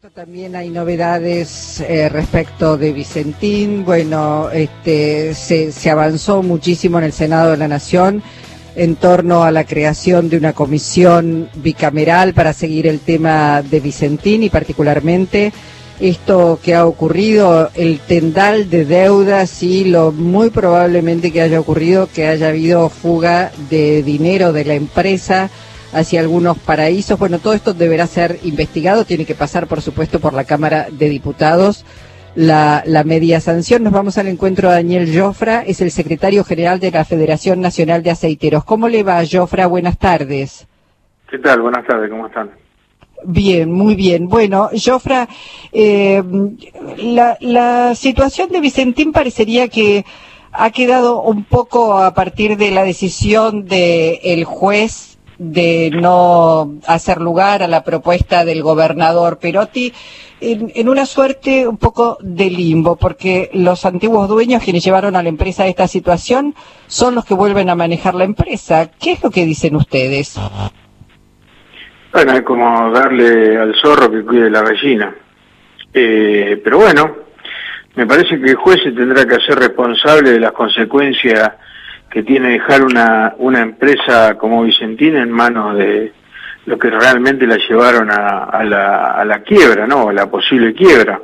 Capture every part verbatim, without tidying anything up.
También hay novedades eh, respecto de Vicentín. Bueno, este, se, se avanzó muchísimo en el Senado de la Nación en torno a la creación de una comisión bicameral para seguir el tema de Vicentín y particularmente esto que ha ocurrido, el tendal de deudas y lo muy probablemente que haya ocurrido que haya habido fuga de dinero de la empresa hacia algunos paraísos. Bueno, todo esto deberá ser investigado, tiene que pasar, por supuesto, por la Cámara de Diputados, la, la media sanción. Nos vamos al encuentro de Daniel Jofra, es el secretario general de la Federación Nacional de Aceiteros. ¿Cómo le va, Jofra? Buenas tardes. ¿Qué tal? Buenas tardes, ¿cómo están? Bien, muy bien. Bueno, Jofra, eh, la, la situación de Vicentín parecería que ha quedado un poco a partir de la decisión del juez de no hacer lugar a la propuesta del gobernador Perotti, en, en una suerte un poco de limbo, porque los antiguos dueños, quienes llevaron a la empresa a esta situación, son los que vuelven a manejar la empresa. ¿Qué es lo que dicen ustedes? Bueno, es como darle al zorro que cuide la gallina. Eh, pero bueno, me parece que el juez se tendrá que hacer responsable de las consecuencias que tiene dejar una, una empresa como Vicentín en manos de lo que realmente la llevaron a, a, la, a la quiebra, ¿no? A la posible quiebra.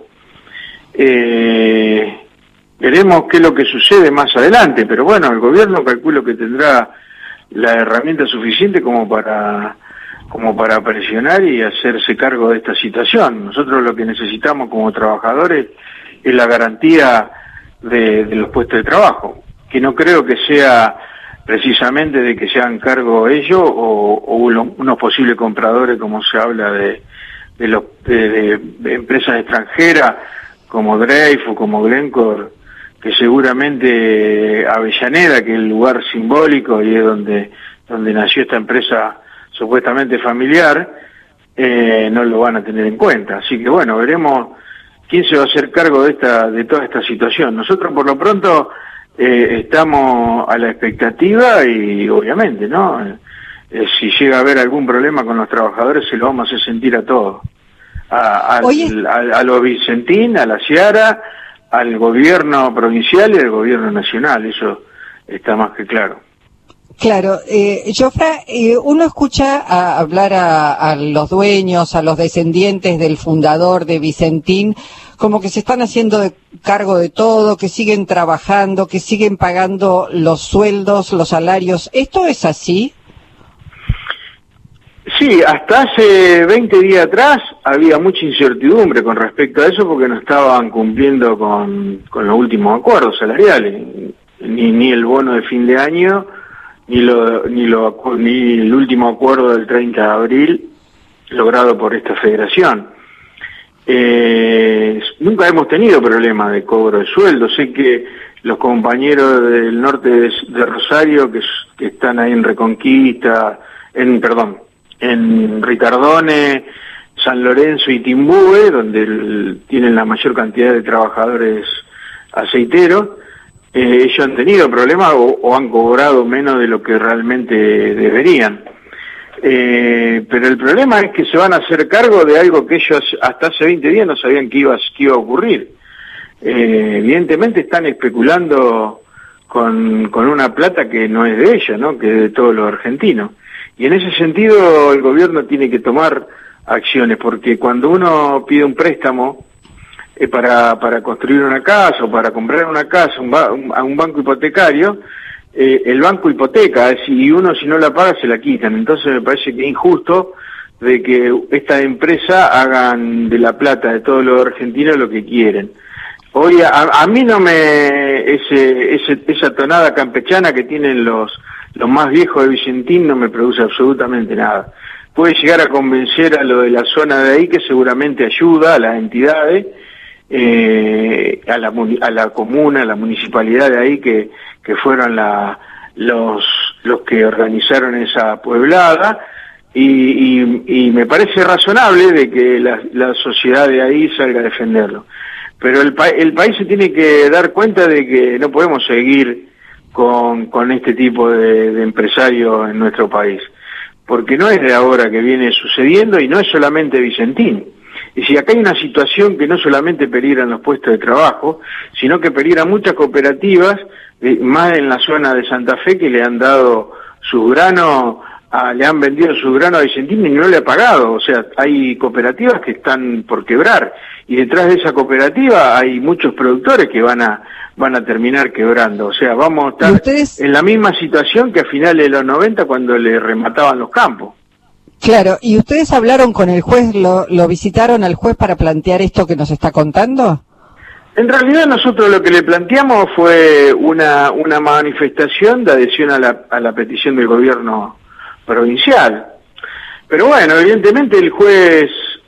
Eh, veremos qué es lo que sucede más adelante, pero bueno, el gobierno calculo que tendrá la herramienta suficiente como para, como para presionar y hacerse cargo de esta situación. Nosotros lo que necesitamos como trabajadores es la garantía de, de los puestos de trabajo, que no creo que sea precisamente de que se hagan cargo ellos o, o unos posibles compradores, como se habla de, de, los, de, de, de empresas extranjeras como Dreyfus, como Glencore, que seguramente Avellaneda, que es el lugar simbólico y es donde, donde nació esta empresa supuestamente familiar, eh, no lo van a tener en cuenta. Así que bueno, veremos quién se va a hacer cargo de esta, de toda esta situación. Nosotros por lo pronto Eh, estamos a la expectativa y obviamente, ¿no? Eh, si llega a haber algún problema con los trabajadores se lo vamos a hacer sentir a todos. A, a, a, a los Vicentín, a la Ciara, al gobierno provincial y al gobierno nacional, eso está más que claro. Claro, eh, Jofra, eh, uno escucha a hablar a, a los dueños, a los descendientes del fundador de Vicentín, como que se están haciendo de cargo de todo, que siguen trabajando, que siguen pagando los sueldos, los salarios. ¿Esto es así? Sí, hasta hace veinte días atrás había mucha incertidumbre con respecto a eso porque no estaban cumpliendo con, con los últimos acuerdos salariales, ni, ni el bono de fin de año, ni, lo, ni, lo, ni el último acuerdo del treinta de abril logrado por esta federación. Eh, nunca hemos tenido problemas de cobro de sueldo. Sé que los compañeros del norte de, de Rosario, que, que están ahí en Reconquista, en perdón, en Ricardone, San Lorenzo y Timbúe, donde el, tienen la mayor cantidad de trabajadores aceiteros, eh, ellos han tenido problemas o, o han cobrado menos de lo que realmente deberían. Eh, pero el problema es que se van a hacer cargo de algo que ellos hasta hace veinte días no sabían que iba, que iba a ocurrir. Eh, evidentemente están especulando con, con una plata que no es de ellos, ¿no? Que es de todos los argentinos. Y en ese sentido el gobierno tiene que tomar acciones, porque cuando uno pide un préstamo eh, para, para construir una casa o para comprar una casa un ba un, a un banco hipotecario, Eh, el banco hipoteca, y uno si no la paga se la quitan. Entonces me parece que es injusto de que esta empresa hagan de la plata de todos los argentinos lo que quieren. Hoy a, a mí no me ese, ese esa tonada campechana que tienen los los más viejos de Vicentín no me produce absolutamente nada. Puede llegar a convencer a lo de la zona de ahí, que seguramente ayuda a las entidades, eh, a la a la comuna, a la municipalidad de ahí, que que fueron la, los los que organizaron esa pueblada, y, y, y me parece razonable de que la, la sociedad de ahí salga a defenderlo. Pero el, pa el país se tiene que dar cuenta de que no podemos seguir con, con este tipo de, de empresarios en nuestro país, porque no es de ahora que viene sucediendo y no es solamente Vicentín. Y si acá hay una situación que no solamente peligran los puestos de trabajo, sino que peligra muchas cooperativas, eh, más en la zona de Santa Fe, que le han dado sus granos, a, le han vendido sus granos a Vicentín y no le ha pagado. O sea, hay cooperativas que están por quebrar, y detrás de esa cooperativa hay muchos productores que van a van a terminar quebrando. O sea, vamos a estar ustedes... en la misma situación que a finales de los noventa, cuando le remataban los campos. Claro, ¿y ustedes hablaron con el juez, lo, lo visitaron al juez para plantear esto que nos está contando? En realidad nosotros lo que le planteamos fue una una manifestación de adhesión a la, a la petición del gobierno provincial. Pero bueno, evidentemente el juez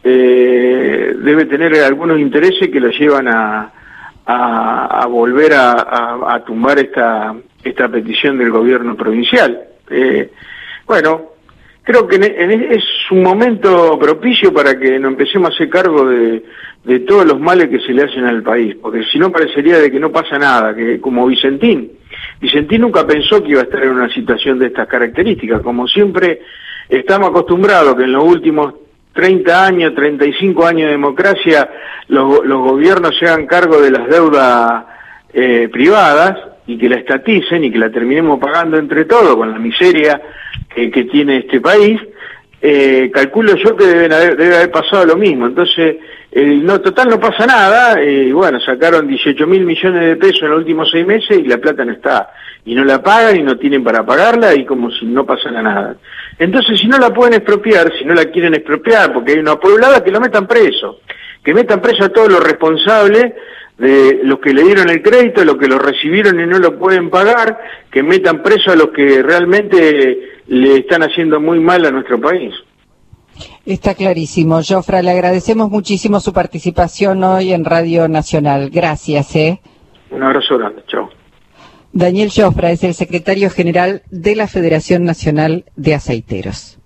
eh, debe tener algunos intereses que lo llevan a, a, a volver a, a, a tumbar esta, esta petición del gobierno provincial. Eh, bueno... Creo que es un momento propicio para que nos empecemos a hacer cargo de, de todos los males que se le hacen al país, porque si no parecería de que no pasa nada, que como Vicentín. Vicentín nunca pensó que iba a estar en una situación de estas características. Como siempre estamos acostumbrados que en los últimos treinta años, treinta y cinco años de democracia, los, los gobiernos se hagan cargo de las deudas eh, privadas y que la estaticen y que la terminemos pagando entre todos con la miseria que, que tiene este país. Eh, calculo yo que deben haber, debe haber pasado lo mismo. Entonces, el, no total no pasa nada, y eh, bueno, sacaron dieciocho mil millones de pesos en los últimos seis meses y la plata no está, y no la pagan y no tienen para pagarla, y como si no pasara nada. Entonces, si no la pueden expropiar, si no la quieren expropiar, porque hay una pueblada, que lo metan preso, que metan preso a todos los responsables de los que le dieron el crédito, los que lo recibieron y no lo pueden pagar, que metan preso a los que realmente le están haciendo muy mal a nuestro país. Está clarísimo. Jofra, le agradecemos muchísimo su participación hoy en Radio Nacional. Gracias, ¿eh? Un abrazo grande. Chao. Daniel Jofra es el secretario general de la Federación Nacional de Aceiteros.